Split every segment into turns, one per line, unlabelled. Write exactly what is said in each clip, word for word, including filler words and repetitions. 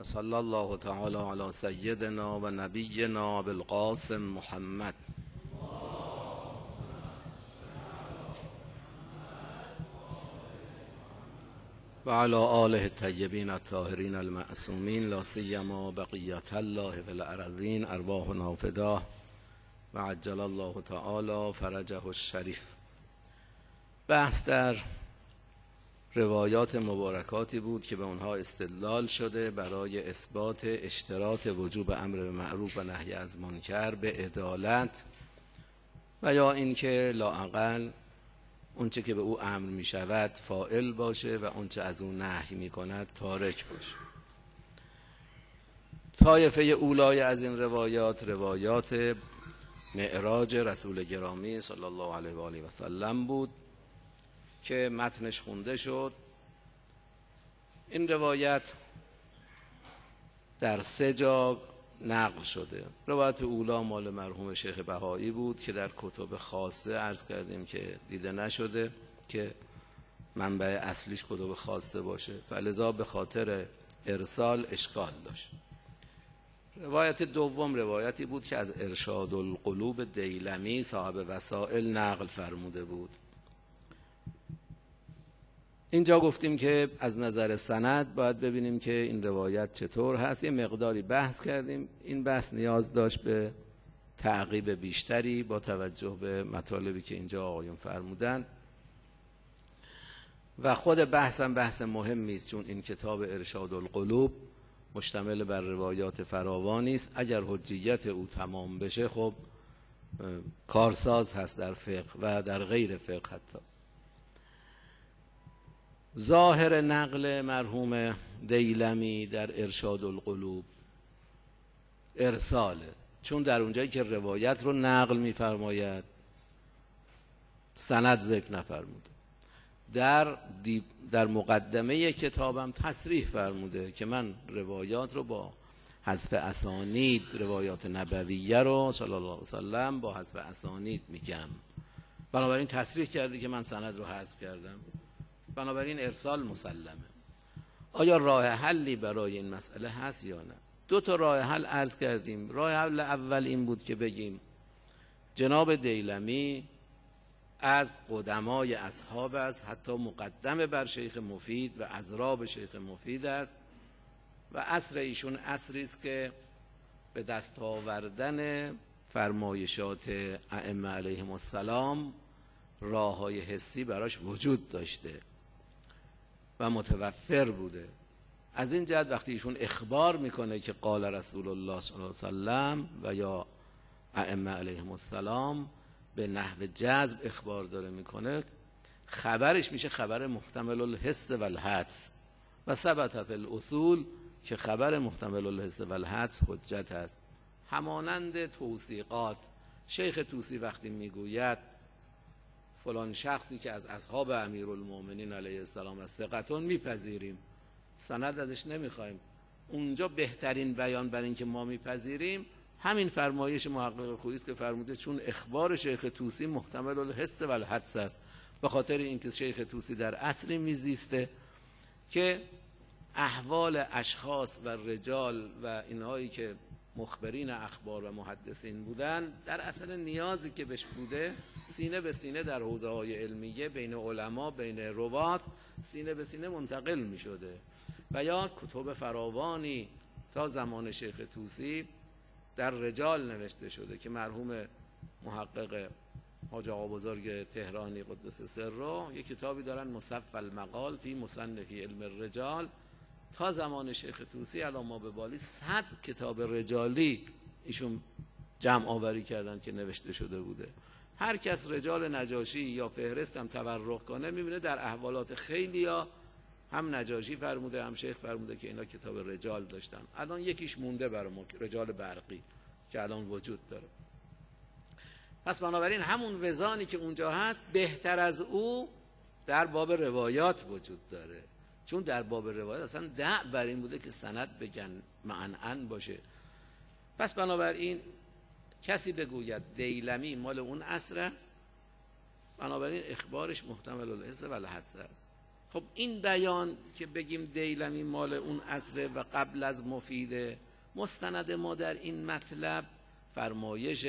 و صلی الله تعالی علی سیدنا و نبینا بالقاسم محمد و علی آله الطیبین الطاهرین المعصومین لا سیما بقیت الله فی الارضین ارواحنا فداه و عجل الله تعالی فرجه الشریف. بحث در روایات مبارکاتی بود که به اونها استدلال شده برای اثبات اشتراط وجوب امر به معروف و نهی از منکر به عدالت و یا اینکه لااقل اونچه که به او امر می شود فاعل باشه و اونچه از او نهی می کند تارک باشه. طایفه اولای از این روایات روایات معراج رسول گرامی صلی الله علیه و آله و سلم بود که متنش خونده شد. این روایت در سه جا نقل شده. روایت اولا مال مرحوم شیخ بهایی بود که در کتب خاصه عرض کردیم که دیده نشده که منبع اصلیش کتب خاصه باشه، فلذا به خاطر ارسال اشکال داشت. روایت دوم روایتی بود که از ارشاد القلوب دیلمی صاحب وسائل نقل فرموده بود. اینجا گفتیم که از نظر سند باید ببینیم که این روایت چطور هست. یه مقداری بحث کردیم. این بحث نیاز داشت به تعقیب بیشتری با توجه به مطالبی که اینجا آقایون فرمودن و خود بحثم بحث مهمی است، چون این کتاب ارشاد القلوب مشتمل بر روایات فراوانی است. اگر حجیت او تمام بشه خب کارساز هست در فقه و در غیر فقه. حتی ظاهر نقل مرحوم دیلمی در ارشاد القلوب ارساله، چون در اونجایی که روایت رو نقل می‌فرماید سند ذکر نفرموده. در در مقدمه کتابم تصریح فرموده که من روایات رو با حذف اسانید، روایات نبویه رو صلی الله علیه و سلم با حذف اسانید میگم. بنابراین تصریح کرده که من سند رو حذف کردم، بنابراین ارسال مسلمه. آیا راه حلی برای این مسئله هست یا نه؟ دو تا راه حل عرض کردیم. راه حل اول این بود که بگیم جناب دیلمی از قدمای اصحاب است، حتی مقدم بر شیخ مفید و اضراب شیخ مفید است و عصر ایشون عصری است که به دست آوردن فرمایشات ائمه علیهم السلام راه‌های حسی براش وجود داشته و متوفر بوده. از این جهت وقتی ایشون اخبار میکنه که قال رسول الله صلی الله علیه وسلم و یا ائمه علیهم السلام به نحو جذب اخبار داره میکنه، خبرش میشه خبر محتمل الحس و الحدس و ثبت فی الاصول که خبر محتمل الحس و الحدس حجت است. همانند توثیقات شیخ طوسی وقتی میگوید فلان شخصی که از اصحاب امیرالمومنین علیه السلام از ثقتون میپذیریم، سند ازش نمیخوایم، اونجا بهترین بیان بر این که ما میپذیریم همین فرمایش محقق خویی است که فرموده چون اخبار شیخ طوسی محتمل الحس و الحدس است. به خاطر اینکه شیخ طوسی در عصری میزیسته که احوال اشخاص و رجال و اینهایی که مخبرین اخبار و محدثین بودن در اصل نیازی که بهش بوده سینه به سینه در حوزه های علمیه بین علما بین روات سینه به سینه منتقل می شده و یا کتب فراوانی تا زمان شیخ طوسی در رجال نوشته شده که مرحوم محقق حاج آقا بزرگ تهرانی قدس سره یک کتابی دارن مصفى المقال فی مصنفی علم الرجال. تا زمان شیخ طوسی الان ما به بالی صد کتاب رجالی ایشون جمع آوری کردن که نوشته شده بوده. هر کس رجال نجاشی یا فهرست هم تورق کنه میبینه در احوالات خیلی ها هم نجاشی فرموده هم شیخ فرموده که اینا کتاب رجال داشتن. الان یکیش مونده برای ما، رجال برقی که الان وجود داره. پس بنابراین همون وزانی که اونجا هست بهتر از او در باب روایات وجود داره، چون در باب روایات اصلا دع بر این بوده که سند بگن معنعن باشه. پس بنابراین کسی بگوید دیلمی مال اون عصر است، بنابراین اخبارش محتمل الحس و الحدس است. خب این بیان که بگیم دیلمی مال اون عصر و قبل از مفیده، مستند ما در این مطلب فرمایش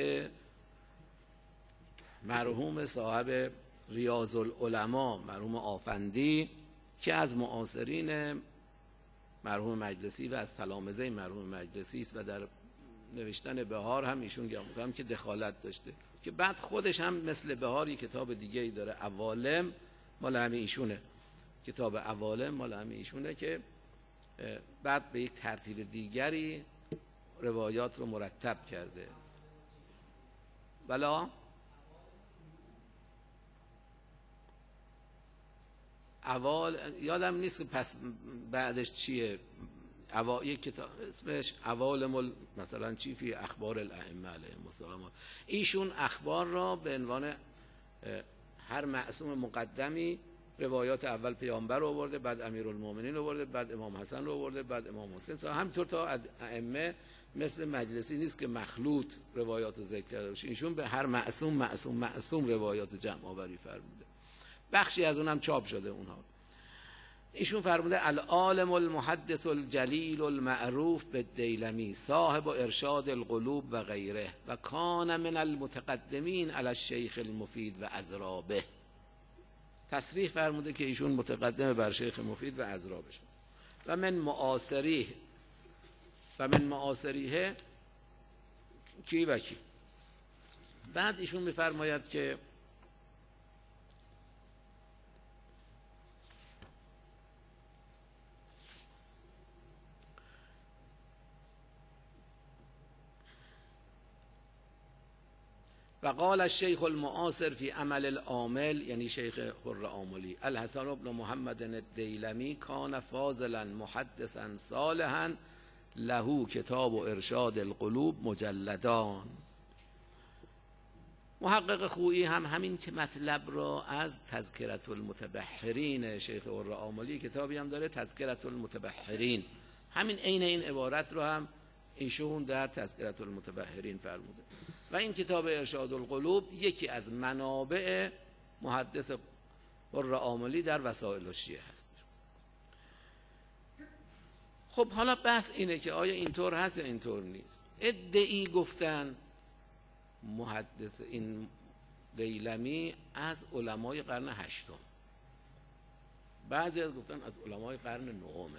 مرحوم صاحب ریاض العلماء مرحوم آفندی که از معاصرین مرحوم مجلسی و از تلامذه مرحوم مجلسی است و در نوشتن بهار هم ایشون گفتم که دخالت داشته، که بعد خودش هم مثل بهاری کتاب دیگه ای داره، عوالم، مال همه ایشونه، کتاب عوالم مال همه ایشونه، که بعد به یک ترتیب دیگری روایات رو مرتب کرده. بلا اوال یادم نیست که پس بعدش چیه، اوا یک کتاب اسمش عوالم مثلا چی فی اخبار الائمه علیهم السلام. ایشون اخبار را به عنوان هر معصوم مقدمی روایات اول پیامبر رو آورده، بعد امیرالمومنین رو آورده، بعد امام حسن رو آورده، بعد امام حسین، همینطور تا ائمه. مثل مجلسی نیست که مخلوط روایات رو ذکر کرده باشه، ایشون به هر معصوم معصوم معصوم روایات جمع آوری فرموده. بخشی از اونم چاپ شده اونها. ایشون فرموده العالم المحدث الجلیل المعروف بالدیلمی صاحب ارشاد القلوب و غیره و کان من المتقدمین علی الشیخ المفید و ازرابه. تصریح فرموده که ایشون متقدم بر شیخ مفید و ازرابش و من معاصریه و من معاصریه کی و کی. بعد ایشون میفرماید که و قال الشیخ المعاصر فی عمل العامل، یعنی شیخ خر عاملی، الحسن بن محمد الدیلمی کان فاضلا محدثا صالحا له کتاب و ارشاد القلوب مجلدان. محقق خویی هم همین که مطلب را از تذکرة المتبحرین شیخ خر عاملی کتابی هم داره، تذکرة المتبحرین، همین عین این عبارت رو هم ایشون در تذکرة المتبحرین فرموده. و این کتاب ارشاد القلوب یکی از منابع محدث خر عاملی در وسائل الشیعه هست. خب حالا بحث اینه که آیا اینطور هست یا اینطور نیست. ادعی گفتن محدث این دیلمی از علمای قرن هشتم، بعضی از گفتن از علمای قرن نهمه،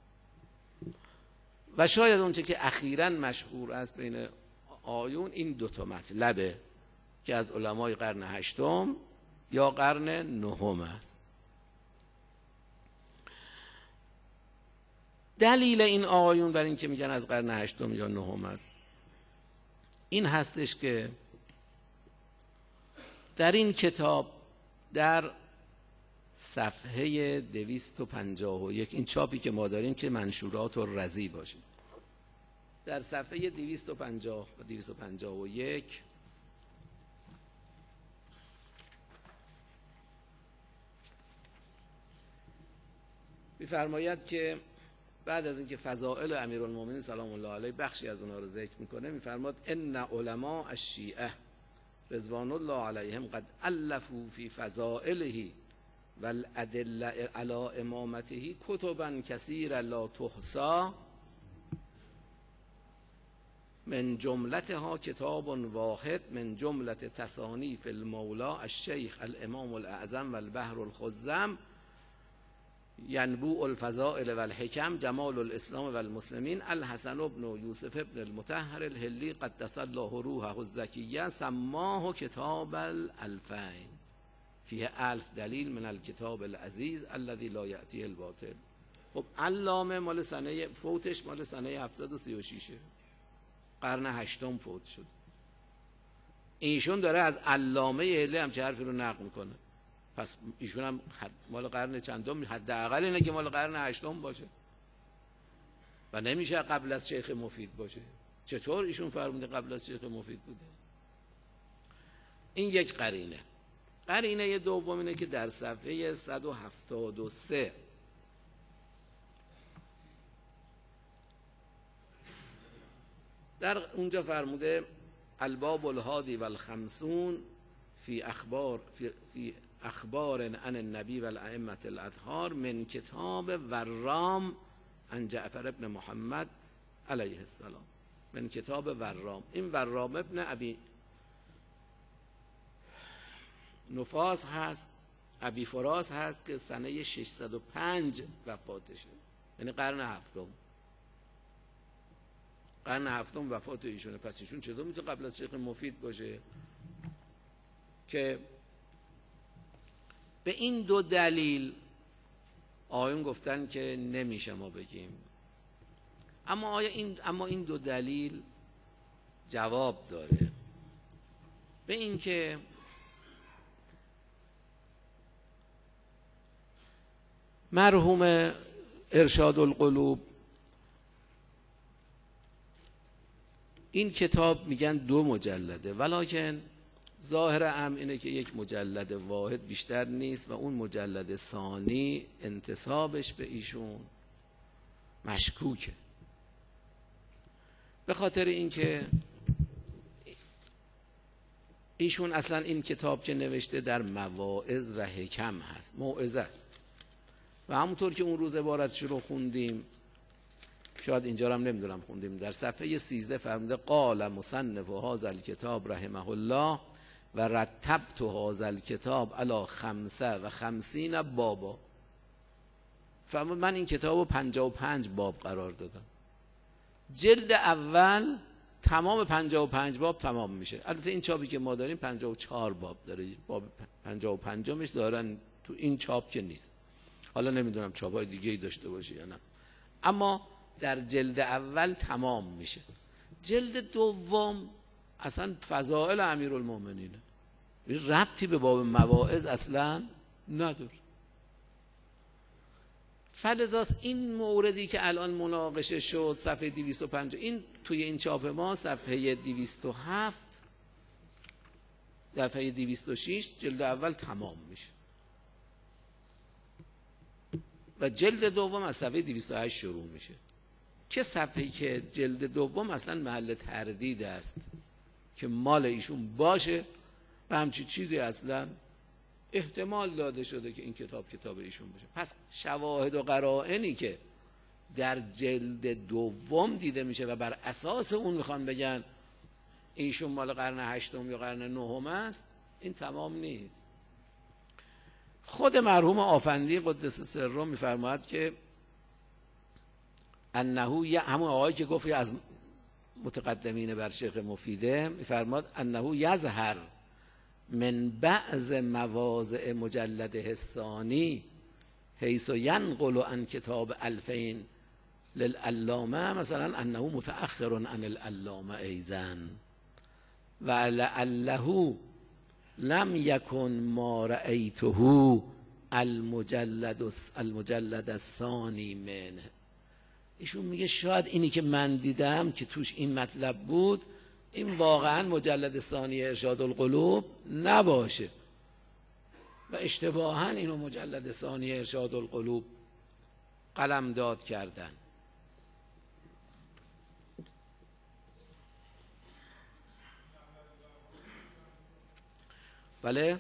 و شاید اونچه که اخیراً مشهور است بین آیون این دوتا مطلبه که از علمای قرن هشتم یا قرن نهم است. دلیل این آیون بر این که میگن از قرن هشتم یا نهم است این هستش که در این کتاب در صفحه دویست و پنجاه و یک، این چاپی که ما داریم که منشورات و رضی باشه، در صفحه دویست و پنجاه و دویست و پنجاه و یک می‌فرماید که بعد از اینکه فضائل امیرالمومنین سلام الله علیه بخشی از اونها رو ذکر میکنه، می‌فرماید ان علماء الشیعه رضوان الله علیهم قد الفوا فی فضائله والادله علی امامته کتبا کثیره لا تحصی من جملتها کتاب واحد من جملت تصانیف المولا الشیخ الامام الاعظم والبحر الخزم ینبوع الفضائل والحکم جمال الاسلام والمسلمین الحسن بن یوسف بن المطهر الحلی قدس الله روحه الزکیه سماه کتاب الالفین فیه الف دلیل من الکتاب العزیز الذی لا یأتیه الباطل. خب علامه مال سنه فوتش مال سنه هفتصد و سی و شش، قرن هشتم فوت شد. ایشون داره از علامه اهلی همچه حرفی رو نقل میکنه، پس ایشون هم مال قرن چندم، حداقل اینه که مال قرن هشتم باشه و نمیشه قبل از شیخ مفید باشه. چطور ایشون فرموده قبل از شیخ مفید بوده؟ این یک قرینه. قرینه دوم اینه که در صفحه صد و هفتاد و سه در اونجا فرموده الباب الهادی والخمسون فی اخبار فی, فی اخبار عن النبی و الائمه الاطهار من کتاب ورام عن جعفر ابن محمد علیه السلام. من کتاب ورام. این ورام ابن ابی نفاس هست، ابی فراس هست که سنه ششصد و پنج وفاتشه، یعنی قرن هفتم. قرن هفتم وفات ایشونه. پس ایشون چطور میتونه قبل از شیخ مفید باشه؟ که به این دو دلیل آیون گفتن که نمیشه ما بگیم. اما آیا این اما این دو دلیل جواب داره؟ به این که مرحوم ارشاد القلوب این کتاب میگن دو مجلده، ولکن ظاهر امر اینه که یک مجلد واحد بیشتر نیست و اون مجلد ثانی انتسابش به ایشون مشکوکه، به خاطر اینکه ایشون اصلا این کتاب که نوشته در مواعظ و حکم هست، موعظه است. و همونطور که اون روز عبارتش رو خوندیم، شاید اینجا رو هم نمیدونم خوندیم، در صفحه سیزده فرموده قال مصنف هذا الکتاب رحمه الله و رتبت هذا الکتاب علی خمسه و خمسین بابا. فرمود من این کتاب رو پنجاه و پنج باب قرار دادم. جلد اول تمام پنجاه و پنج باب تمام میشه. البته این چاپی که ما داریم پنجاه و چهار باب داره، باب پنجاه و پنجمش دارن تو این چاپ که نیست. حالا نمیدونم چاپای دیگه ای داشته باشه یا نه، اما در جلد اول تمام میشه. جلد دوم اصلا فضائل امیرالمومنینه، ربطی به باب مواعظ اصلا نداره. فلذاست این موردی که الان مناقشه شد صفحه دویست و پنجاه، این توی این چاپ ما صفحه دویست و هفت، صفحه دویست و شش جلد اول تمام میشه و جلد دوم از صفحه دویست و هشت شروع میشه، که صفحه‌ای که جلد دوم اصلا محل تردید است که مال ایشون باشه و همچی چیزی اصلا احتمال داده شده که این کتاب کتاب ایشون باشه. پس شواهد و قرائنی که در جلد دوم دیده میشه و بر اساس اون میخوان بگن ایشون مال قرن هشتم یا قرن نهم است، این تمام نیست. خود مرحوم آفندی قدس سره میفرماید که انه، همون آقایی که گفت از متقدمین بر شیخ مفیده، میفرماد انه یظهر من بعض مواضع مجلده الثانی حیث ینقل عن کتاب الفین للعلامه مثلا انه متأخر عن العلامه ایضا و لعله لم یکن ما رأیته المجلد المجلد الثانی منه. ایشون میگه شاید اینی که من دیدم که توش این مطلب بود این واقعا مجلد ثانی ارشاد القلوب نباشه و اشتباها اینو مجلد ثانی ارشاد القلوب قلمداد کردن. بله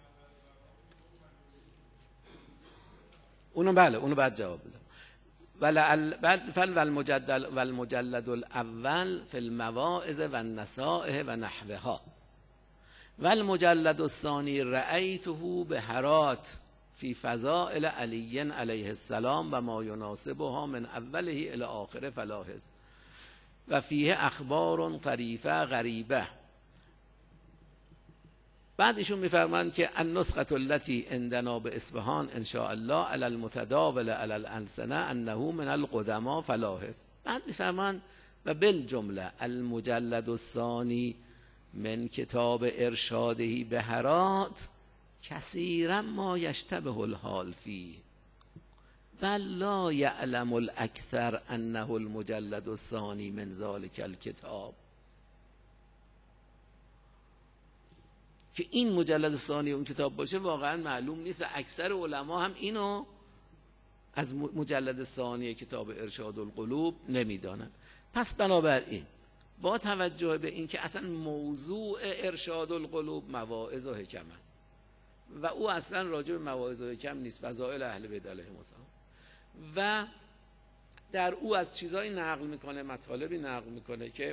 اونو بله اونو بعد جواب بدم. فل والمجلد والمجلد الاول فی المواعظ و النصائح و نحوها والمجلد الثانی رأیته بهرات فی فضائل علی علیه السلام و ما یناسبها من اوله الی آخره فلاحظ و فیه اخبار طریفه غریبه. بعد ایشون میفرمایند که النسخه التي عندنا باصفهان ان شاء الله علی المتداول علی الالسنه انه من القدما فلاحظ. بعد میفرمایند و بالجمله المجلد الثانی من کتاب ارشاده بهرات کثیرا ما یشتبه الحال فیه بل لا یعلم الاکثر انه المجلد الثانی من ذلک الکتاب. که این مجلد ثانی اون کتاب باشه واقعا معلوم نیست و اکثر علما هم اینو از مجلد ثانی کتاب ارشاد القلوب نمیدانند. پس بنابراین با توجه به این که اصلا موضوع ارشاد القلوب مواعظ و حکم است و او اصلا راجع به مواعظ کم نیست، فضائل اهل بیت علیهم السلام، و در او از چیزایی نقل میکنه، مطالبی نقل میکنه که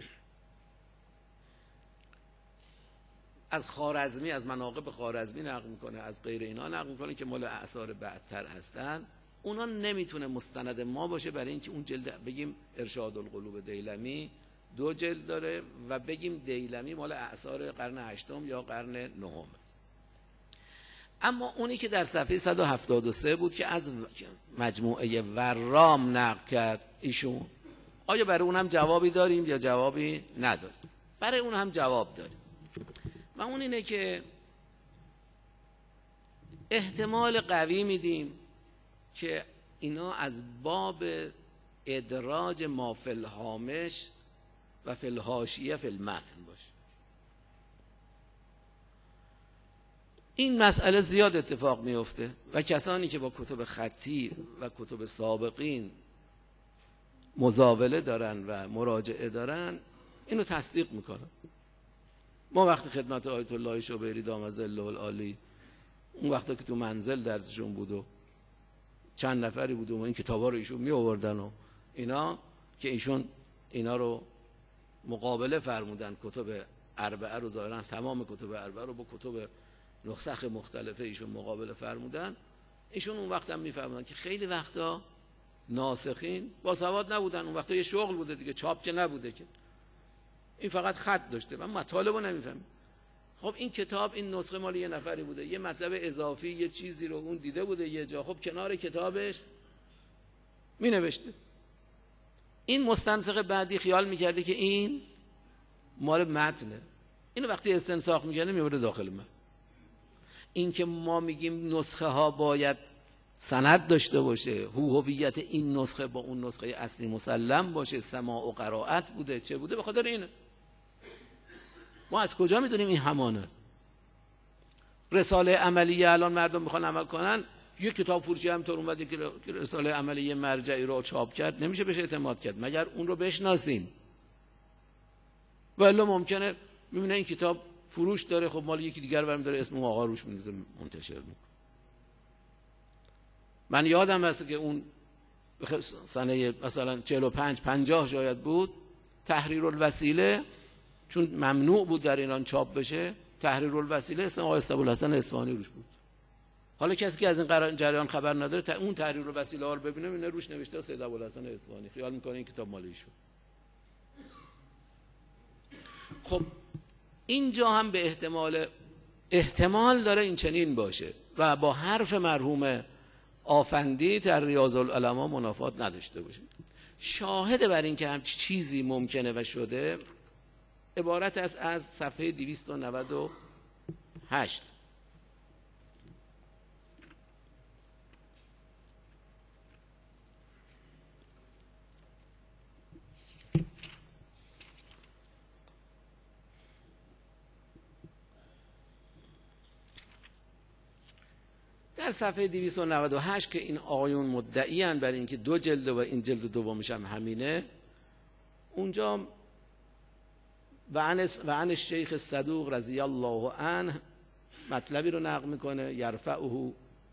از خوارزمی، از مناقب خوارزمی نقل میکنه، از غیر اینا نقل میکنه که مال اعصار بعدتر هستن. اونا نمیتونه مستند ما باشه، برای اینکه اون جلد بگیم ارشاد القلوب دیلمی دو جلد داره و بگیم دیلمی مال اعصار قرن هشتم یا قرن نهم است. اما اونی که در صفحه صد و هفتاد و سه بود که از مجموعه ورام نقل کرد ایشون، آیا برای اون هم جوابی داریم یا جوابی نداریم؟ برای اون هم جواب داریم و اون اینه که احتمال قوی میدیم که اینا از باب ادراج ما فی الهامش و فی الحاشیه فی المتن باشه. این مسئله زیاد اتفاق میفته و کسانی که با کتب خطی و کتب سابقین مزاوله دارن و مراجعه دارن اینو تصدیق میکنن. ما وقتی خدمت آیت الله شبیری دام ظله العالی اون وقتا که تو منزل درسشون بود و چند نفری بود و این کتابا رو ایشون می آوردن و اینا، که ایشون اینا رو مقابله فرمودن، کتب اربعه رو ظاهرا تمام کتب اربعه رو با کتب نسخ مختلفه ایشون مقابله فرمودن. ایشون اون وقت هم میفهمدن که خیلی وقتا ناسخین با سواد نبودن، اون وقتا یه شغل بوده دیگه، چاپ که نبوده که، این فقط خط داشته، من مطالب رو نمیفهمم. خب این کتاب این نسخه مال یه نفری بوده، یه مطلب اضافی یه چیزی رو اون دیده بوده یه جا، خب کنار کتابش می نوشته. این مستنسخ بعدی خیال میکرده که این مال متنه، اینو وقتی استنساخ میکنه میبره داخل متن. این که ما میگیم نسخه ها باید سند داشته باشه، هویت این نسخه با اون نسخه اصلی مسلم باشه، سماع و قرائت بوده چه بوده، به خاطر اینه. ما از کجا میدونیم این همان است؟ رساله عملیه الان مردم میخوان عمل کنن، یک کتاب فروشی همطور اومده که رساله عملیه مرجعی رو چاپ کرد، نمیشه بهش اعتماد کرد مگر اون رو بشناسیم. ولی ممکنه میبینه این کتاب فروش داره، خب مال یکی دیگر برمی داره اسم اون آقا روش میذاره منتشر میکنه. من یادم هست که اون سنه مثلا چهل و پنج پنجاه شاید بود، تحریر الوسیله چون ممنوع بود در ایران چاپ بشه، تحریر الوسیله اسم آقای ابوالحسن اصفهانی روش بود. حالا کسی که از این جریان خبر نداره اون تحریر الوسیله ها رو ببینه میبینه روش نوشته سید ابوالحسن اصفهانی، خیال میکنه این کتاب مال ایشون. خب اینجا هم به احتمال احتمال داره این چنین باشه و با حرف مرحوم آفندی در ریاض العلماء منافات نداشته باشه. شاهد بر این که همچین چیزی ممکنه و شده عبارت است از صفحه دویست و نود و هشت. در صفحه دویست و نود و هشت که این آقایون مدعی اند بر اینکه دو جلد و این جلد دومش هم همینه، اونجا و عن و عن الشیخ صدوق رضی الله عنه مطلبی رو نقل میکنه، یرفعه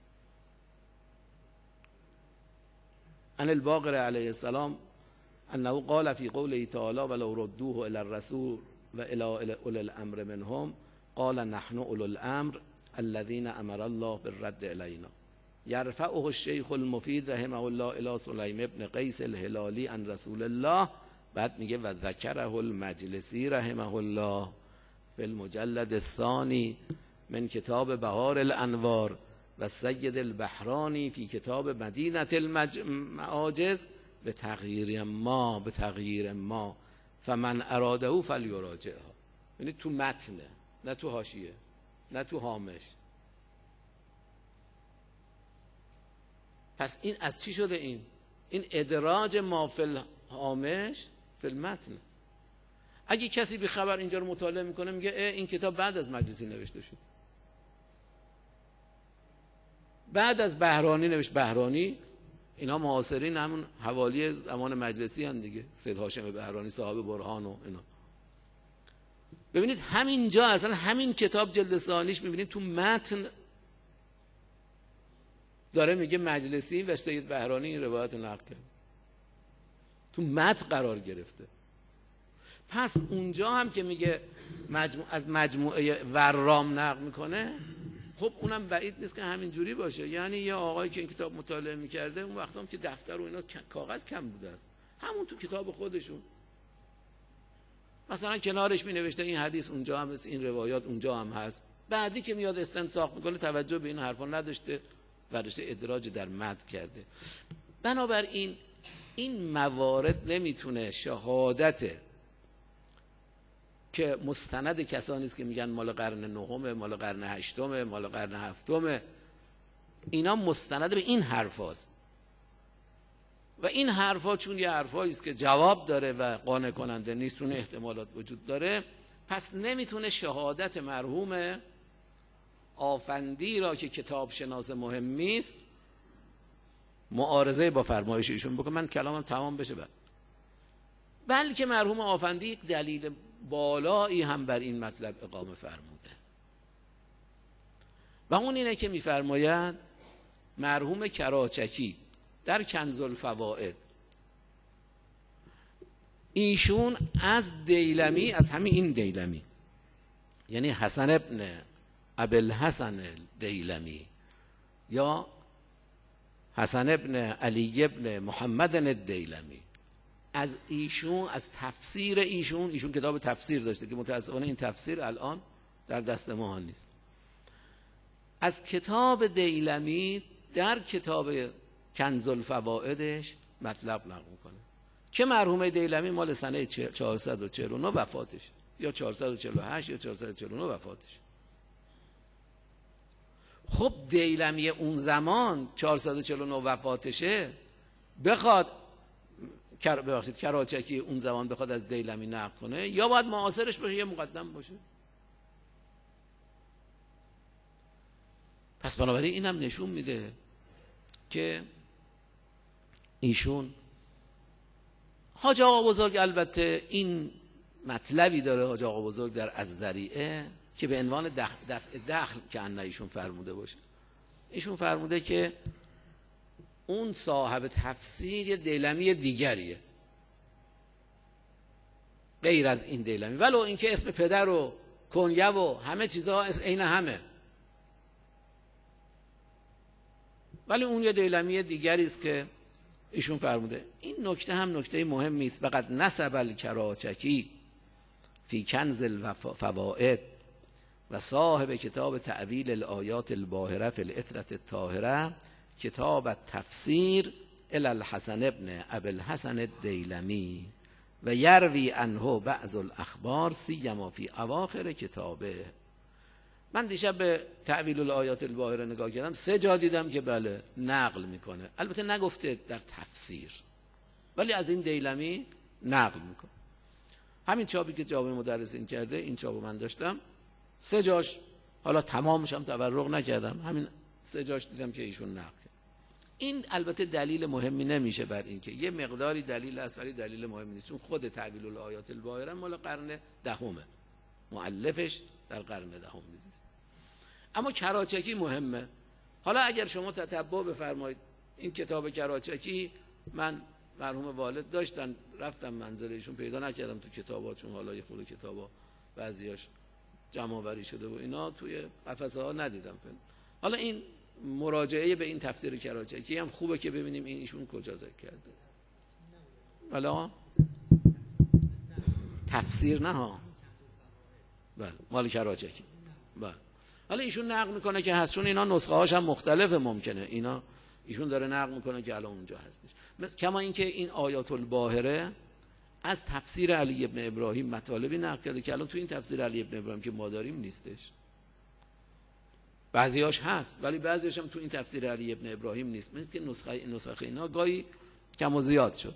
عن الباقر علیه السلام انه قال فی قوله تعالی ولو ردوه الی الرسول و الی اولی الامر منهم قال نحن اولو الامر الذين امر الله بالرد الینا. یرفعه الشیخ المفید رحمه الله الی سلیم ابن قیس الهلالی عن رسول الله. بعد میگه و ذکره المجلسی رحمه الله فی المجلد الثانی من کتاب بهار الانوار و سید البحرانی فی کتاب مدینه المعاجز به تغییر ما به تغییر ما فمن اراده فلیراجعها. یعنی تو متنه، نه تو حاشیه، نه تو هامش. پس این از چی شده؟ این این ادراج ما فی الهامش فی المتن. اگه کسی بی خبر اینجا رو مطالعه میکنه میگه این کتاب بعد از مجلسی نوشته شد، بعد از بحرانی نوشت. بحرانی اینا معاصرین همون حوالی زمان مجلسی هم دیگه، سید هاشم بحرانی صاحب برهان و اینا. ببینید همینجا اصلا همین کتاب جلد ثانیش میبینید تو متن داره میگه مجلسی و سید بهرانی این روایت رو نقل کرد، تو متن قرار گرفته. پس اونجا هم که میگه مجموع از مجموعه ورام نقل میکنه، خب اونم بعید نیست که همین جوری باشه. یعنی یه آقایی که این کتاب مطالعه میکرده اون وقتا هم که دفتر و اینا کاغذ کم بوده است، همون تو کتاب خودشون مثلا کنارش می نوشته این حدیث اونجا هم هست، این روایات اونجا هم هست. بعدی که میاد استنساخ میکنه توجه به این حرفا نداشته و داشته ادراج در متن کرده. بنابراین این موارد نمیتونه شهادت که مستند کسانی است که میگن مال قرن نهم، مال قرن هشتم، مال قرن هفتم، اینا مستند به این حرفاست و این حرفا چون یه حرفایی است که جواب داره و قانع کننده نیست، چون احتمالات وجود داره، پس نمیتونه شهادت مرحوم آفندی را که کتاب شناس مهمی است معارضه با فرمایش ایشون بکنه. من کلامم تمام بشه بعد. بلکه مرحوم آفندی یک دلیل بالایی هم بر این مطلب اقامه فرموده و اون اینه که میفرماید مرحوم کراچکی در کنز الفوائد ایشون از دیلمی، از همین این دیلمی یعنی حسن ابن ابوالحسن دیلمی یا حسن ابن علی ابن محمد الدیلمی، از ایشون، از تفسیر ایشون، ایشون کتاب تفسیر داشته که متاسفانه این تفسیر الان در دست ما نیست، از کتاب دیلمی در کتاب کنز الفوائدش مطلب نقل میکنه که مرحوم دیلمی مال سنه چهارصد و چهل و نه وفاتش، یا چهارصد و چهل و هشت یا چهارصد و چهل و نه وفاتش. خب دیلمی اون زمان چهارصد و چهل و نه وفاتشه، بخواد ببخشید کراچکی اون زمان بخواد از دیلمی نقل کنه، یا باید معاصرش باشه یا مقدم باشه. پس بنابراین اینم نشون میده که ایشون حاج آقا بزرگ البته این مطلبی داره، حاج آقا بزرگ در الذریعه که به عنوان دفع دخل که ان ایشون فرموده باشه، ایشون فرموده که اون صاحب تفسیر یه دیلمی دیگریه غیر از این دیلمی، ولو اینکه اسم پدر و کنیه و همه چیزها عین همه، ولی اون یه دیلمی دیگری است که ایشون فرموده. این نکته هم نکته مهمی است. فقط نسب الکراچکی فی کنز الفوائد و صاحب کتاب تعویل الآیات الباهره فی العطرة الطاهره کتاب التفسیر الی الحسن ابن ابوالحسن الدیلمی و یروی عنه بعض الاخبار سیما فی اواخر کتابه. من دیشب به تعویل الآیات الباهره نگاه کردم، سه جا دیدم که بله نقل میکنه، البته نگفته در تفسیر، ولی از این دیلمی نقل میکنه. همین چاپی که جامع مدرسین کرده، این چاپو من داشتم، سه جاش، حالا تمامش هم تبرق نکردم، همین سه جاش دیدم که ایشون نقل کرد. این البته دلیل مهمی نمیشه بر این که یه مقداری دلیل است، ولی دلیل مهمی نیست، چون خود تعویل الآیات الباهره مال قرن دهمه، مؤلفش در قرن دهم میزیست. اما کراچکی مهمه. حالا اگر شما تتبع بفرمایید این کتاب کراچکی، من مرحوم والد داشتن، رفتم منزل ایشون پیدا نکردم تو کتابا، چون حالا یه خورده کتابا بعضیاش جمع آوری شده و اینا توی قفسه ها ندیدم. حالا این مراجعه به این تفسیر کراچکی هم خوبه که ببینیم این ایشون کجا ذکر کرده. حالا تفسیر نه ها، بله مال کراچکی، بله. حالا ایشون نقل میکنه که هست، چون اینا نسخه هاش هم مختلفه، ممکنه اینا ایشون داره نقل میکنه که الان اونجا هستش. مثل کما اینکه این آیات الباهره از تفسیر علی ابن ابراهیم مطالبی نقل کرده که الان تو این تفسیر علی ابن ابراهیم که ما داریم نیستش. بعضیاش هست ولی بعضیاش هم تو این تفسیر علی ابن ابراهیم نیست، مثل که نسخه نسخه اینا گاهی کم و زیاد شده.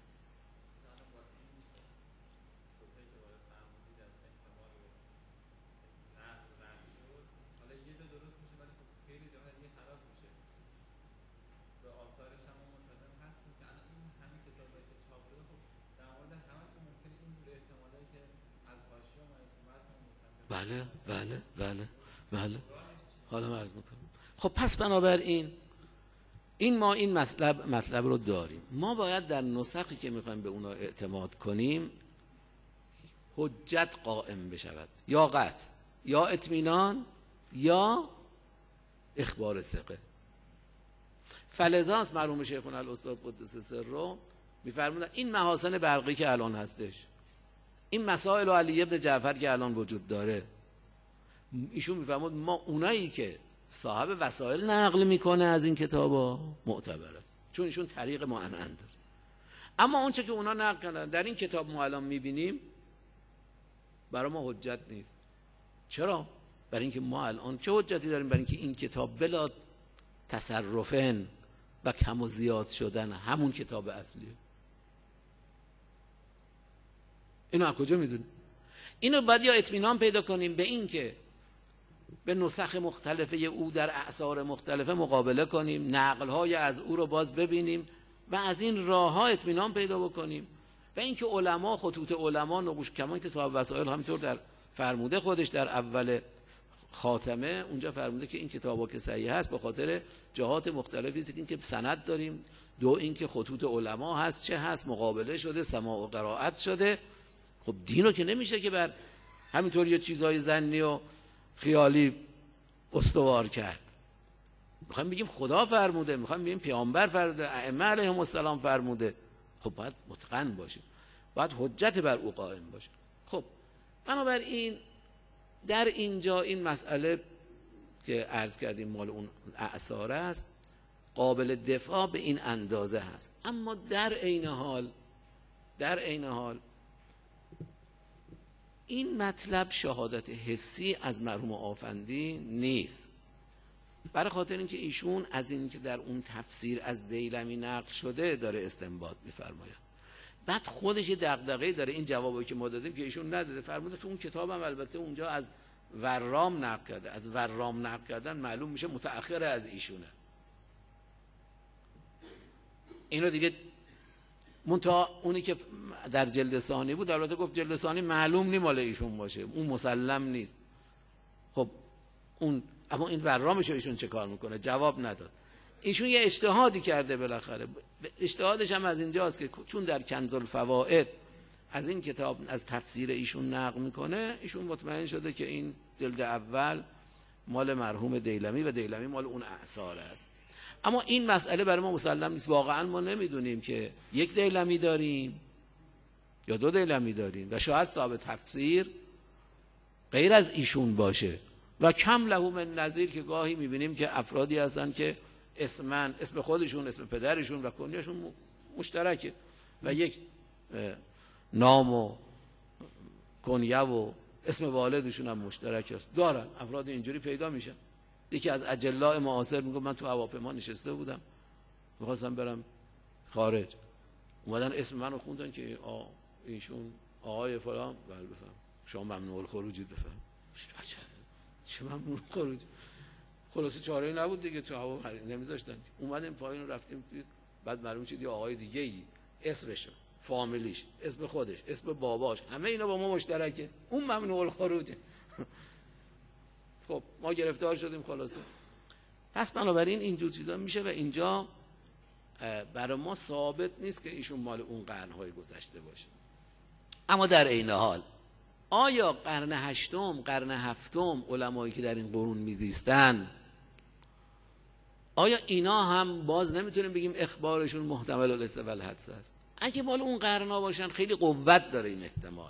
بله بله بله بله حالا عرض میکنم. خب پس بنابراین این ما این مطلب مطلب رو داریم. ما باید در نسخی که میخوایم به اونا اعتماد کنیم حجت قائم بشود، یا قطع یا اطمینان یا اخبار ثقه. فلذاست مرحوم شیخنا الاستاد قدس سره میفرمودن این محاسن برقی که الان هستش، این مسائل و علی ابن جعفر که الان وجود داره، ایشون میفرمود ما اونایی که صاحب وسایل نقل میکنه از این کتابا معتبر است، چون ایشون طریق معنن داره. اما اون چه که اونا نقل کردن در این کتاب ما الان میبینیم برای ما حجت نیست. چرا؟ برای اینکه ما الان چه حجتی داریم؟ برای اینکه این کتاب بلا تصرفن و کم و زیاد شدن همون کتاب اصلیه. اینو از کجا میدونیم؟ اینو باید یا اطمینان پیدا کنیم به این که به نسخ مختلفه او در اعصار مختلفه مقابله کنیم، نقل‌های از او رو باز ببینیم و از این راه‌ها اطمینان پیدا بکنیم. و اینکه علما، خطوط علما نقوش، کمان که صاحب وسائل همینطور در فرموده خودش در اول خاتمه اونجا فرموده که این کتابا که صحیح هست به خاطر جهات مختلفی است، این که سند داریم، دو این که خطوط علما هست، چه هست، مقابله شده، سماع و قرائت شده. خب دینو که نمیشه که بر همینطور یه چیزای ظنی و خیالی استوار کرد. میخوایم بگیم خدا فرموده، میخوایم بگیم پیامبر فرموده، ائمه علیهم السلام فرموده. خب باید متقن باشه، باید حجت بر او قائم باشه. خب بنابراین در اینجا این مسئله که عرض کردیم مال اون اعصار است، قابل دفاع به این اندازه هست. اما در عین حال در عین حال این مطلب شهادت حسی از مرحوم آفندی نیست، برای خاطر اینکه ایشون از این که در اون تفسیر از دیلمی نقل شده داره استنباط می‌فرماید. بعد خودش دغدغه‌ای داره، این جوابی که ما دادیم که ایشون نداده، فرموده که اون کتابم البته اونجا از ورام نقل کرده. از ورام نقل کردن معلوم میشه متأخر از ایشونه. اینو دیگه منتها اونی که در جلد ثانی بود البته گفت جلد ثانی معلوم نی مال ایشون باشه، اون مسلم نیست. خب اون اما این ورامش ایشون چه کار میکنه؟ جواب نداد. ایشون یه اجتهادی کرده بالاخره، اجتهادش هم از اینجاست که چون در کنز الفوائد از این کتاب از تفسیر ایشون نقل میکنه، ایشون مطمئن شده که این جلد اول مال مرحوم دیلمی و دیلمی مال اون اعصار است. اما این مسئله برای ما مسلم نیست. واقعا ما نمیدونیم که یک دیلمی داریم یا دو دیلمی داریم و شاید صاحب تفسیر غیر از ایشون باشه و کم له من نظیر که گاهی میبینیم که افرادی هستن که اسمن، اسم خودشون، اسم پدرشون و کنیشون مشترکه و یک نام و کنیه و اسم والدشون هم مشترک است. دارن افراد اینجوری پیدا میشن. یکی از اجلاء معاصر میگه من تو هواپیما نشسته بودم میخواستم برم خارج، اومدن اسم منو خوندن که آ ایشون آقای فلان، بله بفهم شما ممنوع الخروجی، بفهم چه ممنوع الخروج؟ خلاصه چاره‌ای نبود دیگه، تو هوا نمیذاشتن. اومدیم پایین رفتیم، بعد معلوم شد یه آقای دیگه ای اسمش، فامیلیش، اسم خودش، اسم باباش، همه اینا با ما مشترکه، اون ممنوع الخروجه. خب ما گرفتار شدیم خلاصه. پس بنابراین اینجور چیزا میشه و اینجا برای ما ثابت نیست که ایشون مال اون قرن‌های گذشته باشه. اما در عین حال آیا قرن هشتم، قرن هفتم علمایی که در این قرون میزیستن، آیا اینا هم باز نمیتونیم بگیم اخبارشون محتمل الاستوا والحدس است؟ اگه مال اون قرنا باشن خیلی قوت داره این احتمال.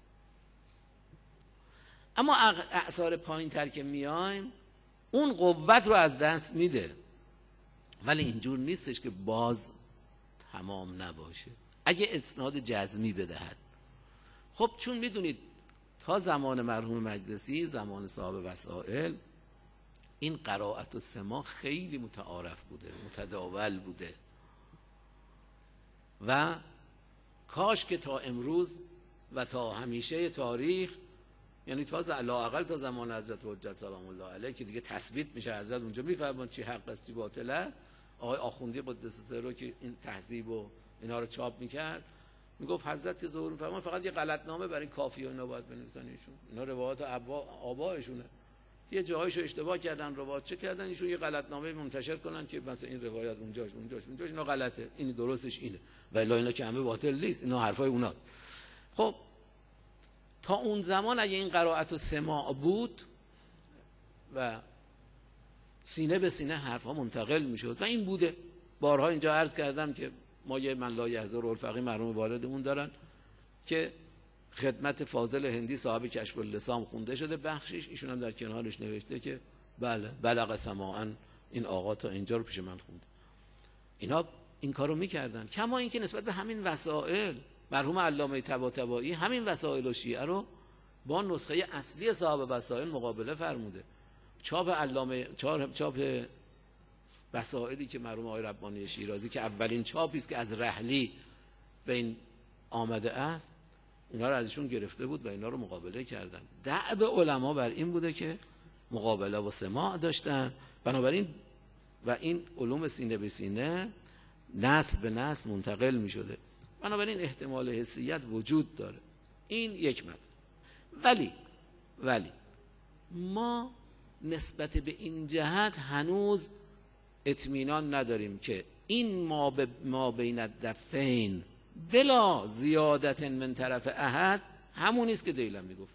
اما اعصار پایین تر که میایم اون قوت رو از دست میده، ولی اینجور نیستش که باز تمام نباشه اگه اسناد جزمی بدهد. خب چون میدونید تا زمان مرحوم مجلسی، زمان صاحب وسائل، این قرائت و سماع خیلی متعارف بوده، متداول بوده و کاش که تا امروز و تا همیشه تاریخ، یعنی تا لااقل تا زمان حضرت حجت سلام الله علیه که دیگه تثبیت میشه، حضرت اونجا میفرمان چی حق است چی باطل است. آقای آخوندی قدس سره که این تهذیب و اینا رو چاپ میکرد میگفت حضرت که ظهور میفرمان فقط یه غلطنامه برای کافی و اینا باید بنویسن، ایشون اینا روایات آبا آبایشونه، یه جاهایشو اشتباه کردن، روایت چه کردن، ایشون یه غلطنامه منتشر کنن که مثلا این روایت اونجاش اونجاش اونجاش اینا غلطه، این درستش اینه، ولی اینا که همه باطل نیست، اینا حرفای اوناست. خب تا اون زمان اگه این قرائت و سماع بود و سینه به سینه حرفها منتقل میشد و این بوده. بارها اینجا عرض کردم که ما یه من لا یحضر الفقیه مرحوم والدمون دارن که خدمت فاضل هندی صاحب کشف اللسان خونده شده بخشش، ایشون هم در کنارش نوشته که بله بلغ سماعا این آقا تا اینجا رو پیش من خونده. اینا این کارو میکردن. کما اینکه نسبت به همین وسائل مرحوم علامه طباطبایی همین وسائل و شیعه رو با نسخه اصلی صاحب وسائل مقابله فرموده. چاپ علامه چاپ, چاپ وسائلی که مرحوم آقای ربانی شیرازی که اولین چاپی است که از رحلی به این آمده است، اونا رو ازشون گرفته بود و اینا رو مقابله کردن. دأب علما بر این بوده که مقابله و سماع داشتن، بنابراین و این علوم سینه به سینه نسل به نسل منتقل می شده، بنابراین احتمال حسیت وجود داره. این یک مطلب. ولی ولی ما نسبت به این جهت هنوز اطمینان نداریم که این ما, ب... ما بین الدفین بلا زیادت من طرف احد همون است که دیلمی گفت.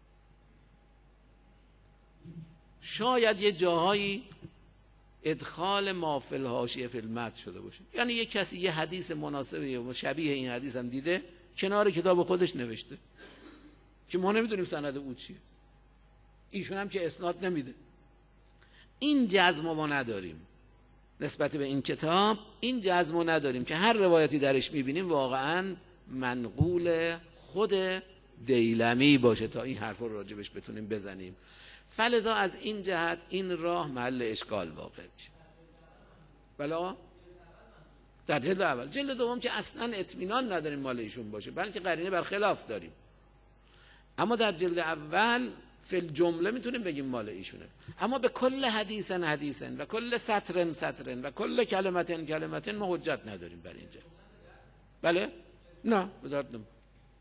شاید یه جاهایی ادخال ما فی الحاشیه فی المتن شده باشه، یعنی یه کسی یه حدیث مناسبه و شبیه این حدیث هم دیده کنار کتاب خودش نوشته که ما نمیدونیم سند او چیه، ایشون هم که اسناد نمیده. این جزم ما نداریم نسبت به این کتاب، این جزم نداریم که هر روایتی درش میبینیم واقعا منقول خود دیلمی باشه تا این حرف رو راجبش بتونیم بزنیم. فلذا از این جهت این راه محل اشکال واقع میشه. بلا در جلد اول. جلد دوم که اصلا اطمینان نداریم مال ایشون باشه، بلکه قرینه بر خلاف داریم. اما در جلد اول فی الجمله میتونیم بگیم مال ایشونه، اما به کل حدیثن حدیثن و کل سطرن سطرن و کل کلمتن کلمتن ما حجت نداریم بر اینجا. بله؟ نه به درد نمیخوره.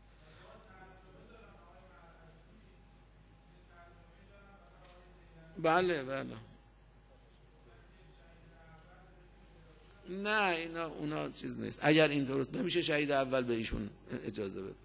بله بله. نه اینا اونا چیز نیست. اگر این درست نمیشه شهید اول به ایشون اجازه بده.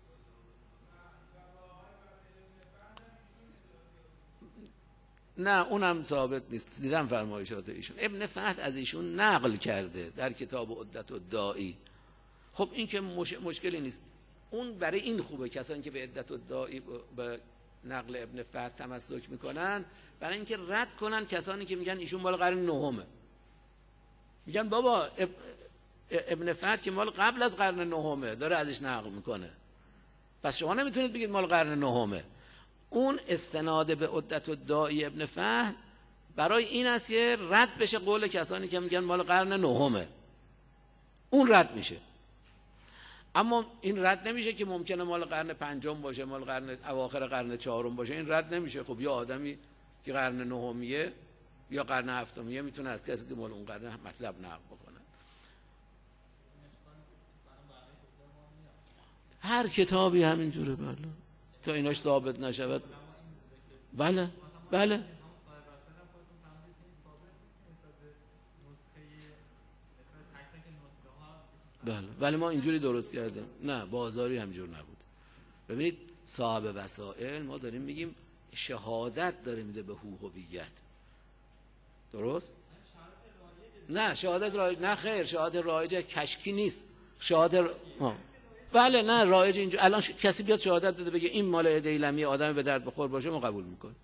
نه اونم ثابت نیست. دیدم فرمایشات ایشون. ابن فهد از ایشون نقل کرده در کتاب عدت الداعی. خب این که مش... مشکلی نیست. اون برای این خوبه کسانی که به عدت الداعی به نقل ابن فهد تمسک میکنن، برای اینکه رد کنن کسانی که میگن ایشون مال قرن نهمه. میگن بابا اب... ابن فهد که مال قبل از قرن نهمه داره ازش نقل میکنه، پس شما نمیتونید بگید مال قرن نهمه. اون استناد به عدت الداعی ابن فهد برای این است که رد بشه قول کسانی که میگن مال قرن نهمه، اون رد میشه. اما این رد نمیشه که ممکنه مال قرن پنجم باشه، مال قرن اواخر قرن چهارم باشه، این رد نمیشه. خب یا آدمی که قرن نهمیه یا قرن هفتمیه میتونه از کسی که مال اون قرن مطلب نقل بکنه. هر کتابی همینجوره. بله تا ایناش ثابت نشود. بله بله بله. ولی ما اینجوری درست کردیم. نه بازاری همجور نبود. ببینید صاحب وسائل ما داریم میگیم شهادت داره میده به هویت. درست؟ نه شهادت رایج نه خیر، شهادت رایج کشکی نیست. شهادت ها. بله نه رایج اینجا الان ش... کسی بیاد شهادت بده بگه این مال دیلمی آدم به درد بخور باشه ما قبول میکنیم.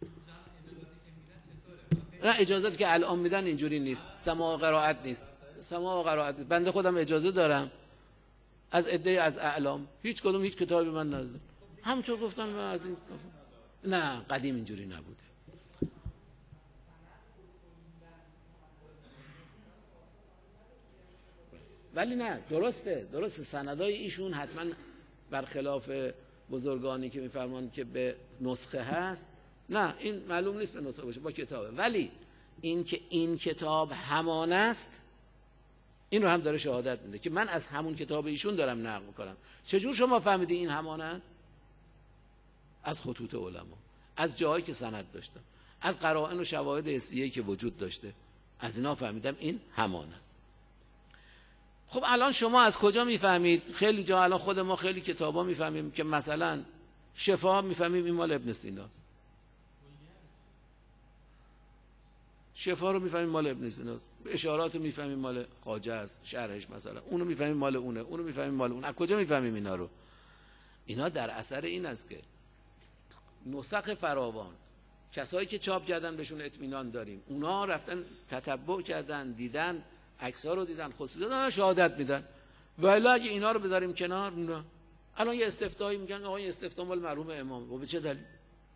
نه اجازت که الان میدن اینجوری نیست. سماع و قرائت نیست. سماع و قرائت نیست. بنده خودم اجازه دارم از عده از اعلام هیچ کدوم هیچ کتابی من نزدم. همونطور گفتن من از این نه قدیم اینجوری نبوده. ولی نه درسته درسته سندای ایشون حتما برخلاف بزرگانی که میفرمان که به نسخه هست. نه این معلوم نیست به نسخه باشه، با کتابه. ولی این که این کتاب همان است این رو هم داره شهادت میده که من از همون کتاب ایشون دارم نقل میکنم. چجور شما فهمیدی این همان است؟ از خطوط علما، از جایی که سند داشتم. از قرائن و شواهد حسیه‌ای که وجود داشته، از اینا فهمیدم این همان است. خب الان شما از کجا میفهمید؟ خیلی جا الان خود ما خیلی کتابا میفهمیم که مثلا شفا میفهمیم این مال ابن سیناست، شفا رو میفهمیم مال ابن سیناست، اشارات رو میفهمیم مال خواجه است، شرحش مثلا اونو میفهمیم مال اونه، اونو میفهمیم مال اون. از کجا میفهمیم اینا رو؟ اینا در اثر این است که نسخ فراوان، کسایی که چاپ کردن بهشون اطمینان داریم، اونا رفتن تتبع کردن، دیدن، عکس‌ها رو دیدن، خصوصا دارن شهادت میدن. ولی اگه اینا رو بذاریم کنار، نه. الان یه استفتایی میگن آقا این استفتا مال مرحوم امام، و به چه دلیل؟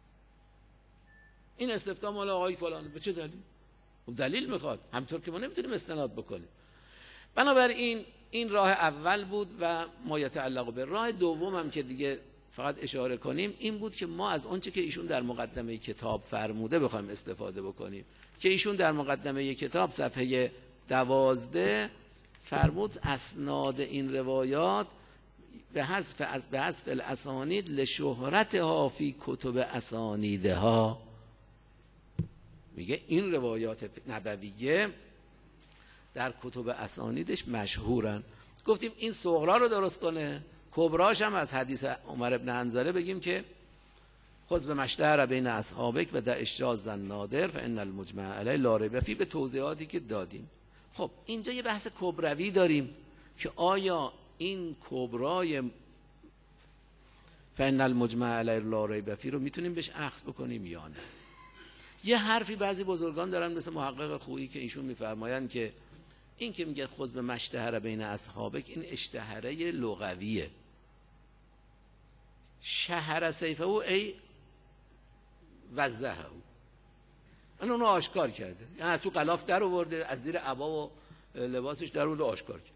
این استفتا مال آقای فلان، به چه دلیل؟ خب دلیل میخواد، همینطور که ما نمیتونیم استناد بکنیم. بنابراین این راه اول بود و ما یتعلق به راه دوم هم که دیگه فقط اشاره کنیم این بود که ما از آنچه که ایشون در مقدمه کتاب فرموده بخوایم استفاده بکنیم، که ایشون در مقدمه کتاب صفحه دوازده فرمود اسناد این روایات به حذف از به حذف الاسانید لشهرتها فی کتب اسانیدها. میگه این روایات نبویه در کتب اسانیدش مشهورن. گفتیم این صغرا رو درست کنه، کبراش هم از حدیث عمر ابن حنظله بگیم که خذ به مشتهر بین اصحابک و دع الشاذ النادر فان المجمع علیه لا ریب فیه، به توضیحاتی که دادیم. خب اینجا یه بحث کبروی داریم که آیا این کبرای فان المجمع علیه لا ریب فیه رو میتونیم بهش اخذ بکنیم یا نه؟ یه حرفی بعضی بزرگان دارن مثل محقق خویی که ایشون میفرمایند که این که میگه خذ به مشتهر بین اصحابک، این اشتهره لغویه. شهر سیفه او ای وزهه او، این اونو آشکار کرده، یعنی از تو غلاف در آورده، از زیر عبا و لباسش در آورده آشکار کرد.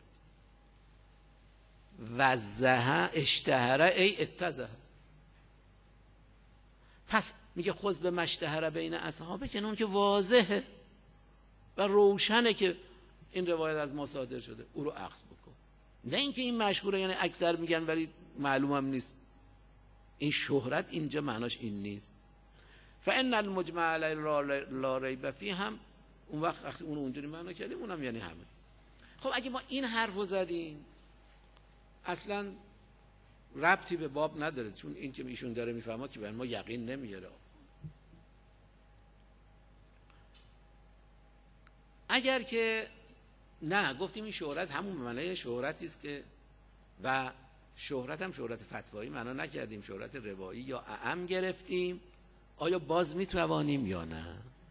وزهه اشتهره ای اتزهه. پس میگه خذ به مشتهر بین اصحابک، یعنی اون که واضحه و روشنه که این روایت از ما صادر شده، او رو اخذ بکن. نه اینکه این مشهوره یعنی اکثر میگن ولی معلومم نیست. این شهرت اینجا معناش این نیست. فان المجمع علی لا ریب فیه هم اون وقت وقتی اون اونجوری معنا کردیم اونم یعنی همه. خب اگه ما این حرفو زدیم اصلا ربطی به باب نداره، چون این که ایشون داره میفهمه که به ما یقین نمیاره. اگر که نه گفتیم این شهرت همون معنی شهرتی است که و شهرت هم شهرت فتوایی معنا نکردیم، شهرت روایی یا اعم گرفتیم، آیا باز میتوانیم یا نه؟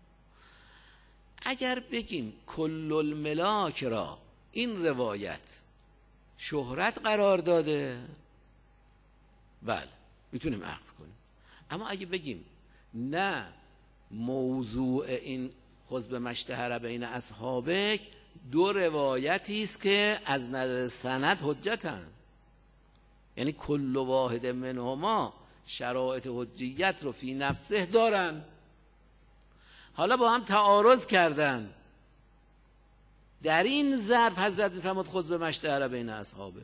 اگر بگیم کل الملاک را این روایت شهرت قرار داده، بله میتونیم اخذ کنیم. اما اگه بگیم نه موضوع این خذ به مشتهر بین اصحابک دو روایتی است که از نظر سند حجتن، یعنی کل واحد منهما شرایط حجیت رو فی نفسه دارن، حالا با هم تعارض کردن، در این ظرف حضرت میفرماد خذ به مشتهر بین اصحابک،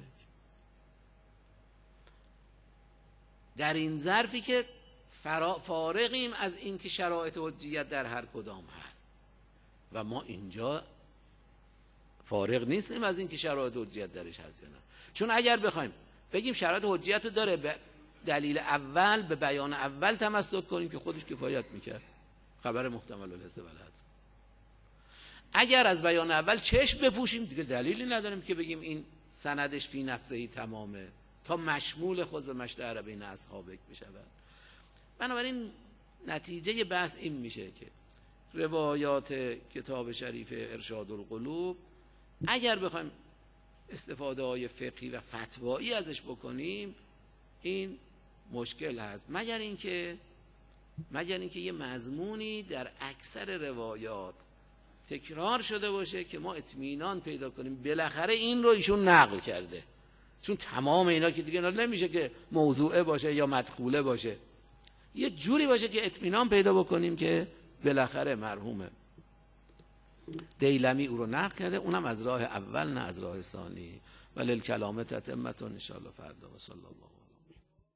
در این ظرفی که فارغیم از این که شرایط حجیت در هر کدام هست و ما اینجا فارغ نیستیم از این که شرایط حجیت درش هست یا نه. چون اگر بخوایم بگیم شرایط حجیت رو داره، به دلیل اول به بیان اول تمسک کنیم که خودش کفایت میکرد، خبر محتمل الحس و الحذف. اگر از بیان اول چشم بپوشیم دیگه دلیلی نداریم که بگیم این سندش فی نفسه تمامه تا مشمول خود به مشتهر بین اصحابک بشود. بنابراین نتیجه بحث این میشه که روایات کتاب شریف ارشاد القلوب اگر بخوایم استفاده های فقهی و فتوایی ازش بکنیم این مشکل هست، مگر اینکه مگر اینکه یه مضمونی در اکثر روایات تکرار شده باشه که ما اطمینان پیدا کنیم بالاخره این رو ایشون نقل کرده. چون تمام اینا که دیگه نمیشه که موضوعه باشه یا مدخوله باشه، یه جوری باشه که اطمینان پیدا بکنیم که بالاخره مرحوم دیلمی او رو نقل کرده، اونم از راه اول نه از راه ثانی. وللکلام تتمة ان شاء الله فردا و صلی الله